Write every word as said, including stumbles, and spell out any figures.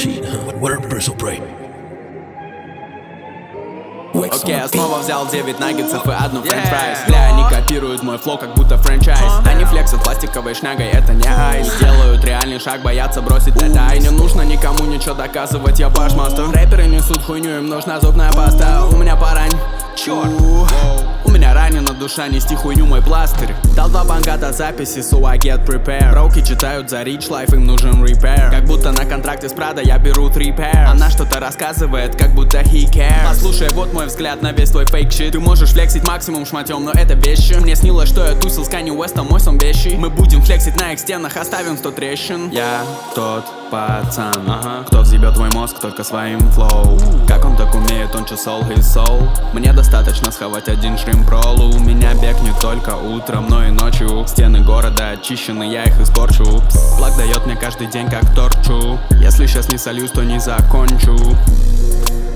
cheat, huh? What are birds so bright? Окей, я снова взял девять наггетсов и одну френч фрайс. Бля, они копируют мой флоу, как будто франчайз. Они флексят пластиковой шнягой, это не айс. Делают реальный шаг, боятся бросить детай. Не нужно никому ничего доказывать, я башмастер. Рэперы несут хуйню, им нужна зубная паста. У меня парань, чёрт. У меня ранена душа, нести хуйню мой пластырь. Дал два банга до записи, so I get prepared. Роуки читают за rich life, им нужен repair. Как будто на контракте с Prada я беру three pairs. Она что-то рассказывает, как будто he cares. Послушай, вот мой взгляд на весь твой фейк щит. Ты можешь флексить максимум шматем, но это вещи. Мне снилось, что я тусил с Kanye West, мой сон вещи. Мы будем флексить на их стенах, оставим сто трещин. Я тот пацан, ага. Кто взъебет твой мозг только своим флоу. Как он так умеет, он чесол his soul. Мне достаточно схавать один шримп ролл. У меня бег не только утром, но и ночью. Стены города очищены, я их испорчу. Плак дает мне каждый день как торчу. Если сейчас не сольюсь, то не закончу.